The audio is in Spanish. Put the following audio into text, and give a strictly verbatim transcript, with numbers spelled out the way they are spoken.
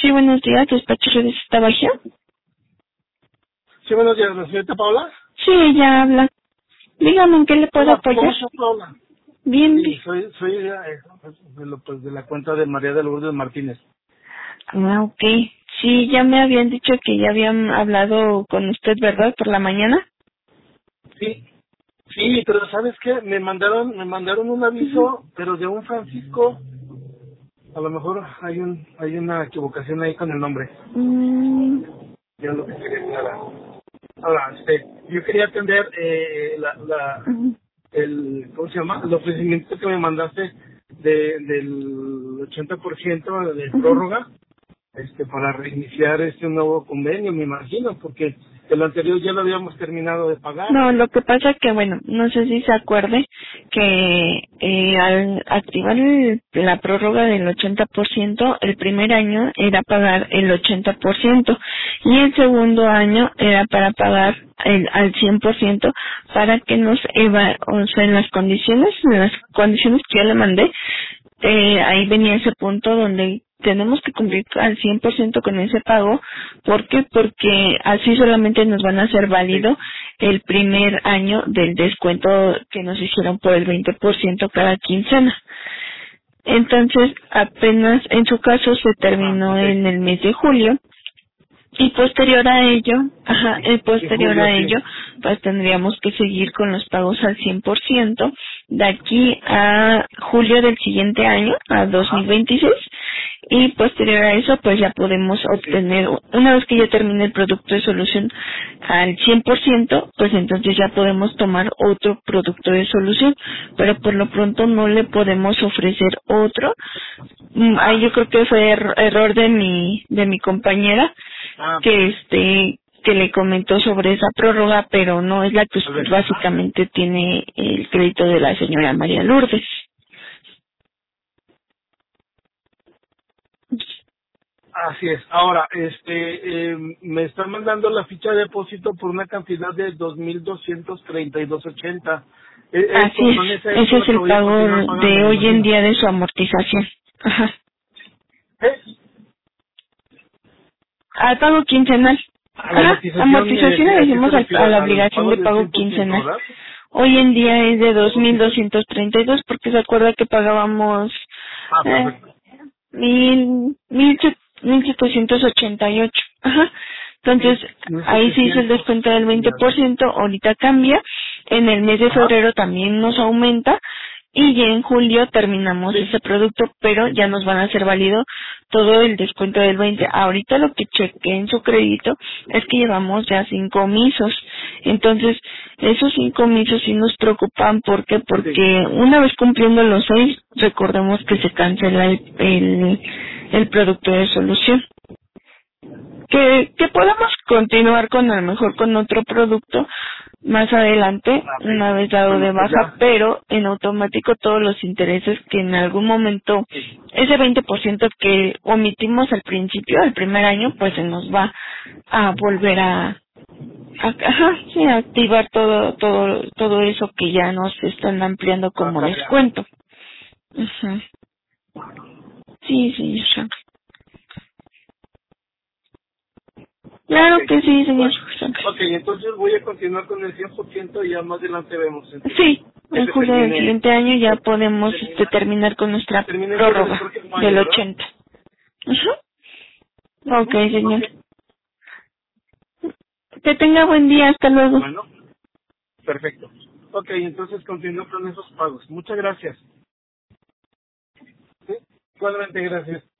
Sí, buenos días, despacho de Tabagia. Sí, buenos días, ¿la señorita Paula? Sí, ella habla. Dígame, ¿en qué le puedo Hola, ¿cómo apoyar? estás, Paula? Bien, Sí, bien. soy, soy eh, de, lo, pues, de la cuenta de María de Lourdes Martínez. Ah, ok. Sí, ya me habían dicho que ya habían hablado con usted, ¿verdad? Por la mañana. Sí, sí, pero ¿sabes qué? Me mandaron, me mandaron un Ujú. aviso, pero de un Francisco. A lo mejor hay un, hay una equivocación ahí con el nombre. Mm, Yo lo que quería aclarar. Ahora, este, yo quería atender eh, la, la, ujú. el, ¿cómo se llama? El ofrecimiento que me mandaste de, del ochenta por ciento de Ujú. prórroga, este, para reiniciar este nuevo convenio, me imagino, porque el anterior ya lo habíamos terminado de pagar. No, lo que pasa que, bueno, no sé si se acuerde que eh, al activar el- la prórroga del ochenta por ciento, el primer año era pagar el ochenta por ciento y el segundo año era para pagar el, al cien por ciento para que nos eva, o sea, en las condiciones, en las condiciones que yo le mandé, eh, ahí venía ese punto donde tenemos que cumplir al cien por ciento con ese pago. ¿Por qué? Porque así solamente nos van a hacer Sí. válido el primer año del descuento que nos hicieron por el veinte por ciento cada quincena. Entonces, apenas en su caso se Ajá, terminó ok. en el mes de julio y posterior a ello, ajá, Sí, y en posterior julio, a sí. ello, pues tendríamos que seguir con los pagos al cien por ciento de aquí a julio del siguiente año, a dos mil Ajá, veintiséis, y posterior a eso, pues ya podemos sí. obtener, una vez que ya termine el producto de solución al cien por ciento, pues entonces ya podemos tomar otro producto de solución, pero por lo pronto no le podemos ofrecer otro. Mm, Ahí Ah, yo creo que fue er- error de mi, de mi compañera, ah, que este que le comentó sobre esa prórroga, pero no es la que tal usted vez, ajá. básicamente tiene el crédito de la señora María Lourdes. Así es. Ahora, este, eh, me están mandando la ficha de depósito por una cantidad de dos mil doscientos treinta y dos ochenta. Eh, Así esto, es, con esa es ese con es la que el voy a pago continuar pagando, de me hoy en imagino. día de su amortización. Ajá. ¿Eh? Al pago quincenal. A la Ajá, amortización, amortización le eh, ¿a qué se decimos al- a refiere? la Al obligación pago de del pago cien por ciento, quincenal. ¿verdad? Hoy en día es de dos Ok. mil doscientos treinta y dos porque se acuerda que pagábamos Ah, eh, perfecto. mil, mil, set- mil setecientos ochenta y ocho. Ajá. Entonces, Mil mil ahí se hizo el setecientos descuento del y veinte por algo. ciento, ahorita cambia, en el mes de Ajá. febrero también nos aumenta, y ya en julio terminamos Sí. ese producto, pero ya nos van a hacer válido todo el descuento del veinte. Ahorita lo que chequé en su crédito es que llevamos ya cinco misos. Entonces, esos cinco misos sí nos preocupan. ¿Por qué? Sí. Porque una vez cumpliendo los seis, recordemos que se cancela el, el, el producto de solución. Que, que podamos continuar con a lo mejor con otro producto más adelante, Ah, una vez ok. dado Bueno, de pues baja, ya. pero en automático todos los intereses que en algún momento, Sí. ese veinte por ciento que omitimos al principio, al primer año, pues se nos va a volver a, a ajá, sí, a activar todo, todo, todo eso que ya nos están ampliando Va a como cambiar. descuento. Ujú. Sí, sí, ya. Ok. Claro que sí, señor. Bueno. Ok, entonces voy a continuar con el cien por ciento y ya más adelante vemos entonces Sí, que en se julio del termine, siguiente año ya que podemos este, termina, terminar con nuestra termine en julio del prórroga próximo año, del ¿verdad? ochenta. Ujú. Ok, Ujú. Ok. señor. Que tenga buen día. Hasta luego. Bueno, perfecto. Ok, entonces continúo con esos pagos. Muchas gracias. Sí, igualmente gracias.